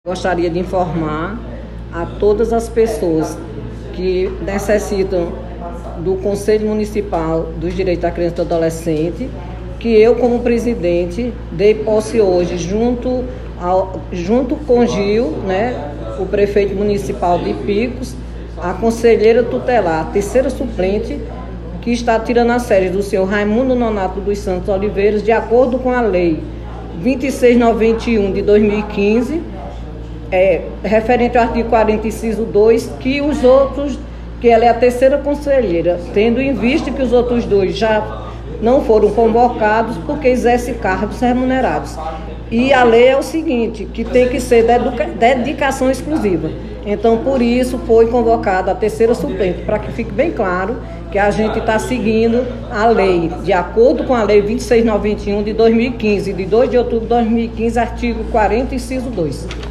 Gostaria de informar a todas as pessoas que necessitam do Conselho Municipal dos Direitos da Criança e do Adolescente, que eu, como presidente, dei posse hoje, junto com Gil, o prefeito municipal de Picos, a conselheira tutelar, a terceira suplente, que está tirando as férias do senhor Raimundo Nonato dos Santos Oliveiras, de acordo com a lei 2691 de 2015, referente ao artigo 40, inciso 2, que ela é a terceira conselheira, tendo em vista que os outros dois já não foram convocados porque exercem cargos remunerados. E a lei é o seguinte, que tem que ser dedicação exclusiva. Então, por isso, foi convocada a terceira suplente, para que fique bem claro que a gente está seguindo a lei, de acordo com a lei 2691 de 2015, de 2 de outubro de 2015, artigo 40, inciso 2.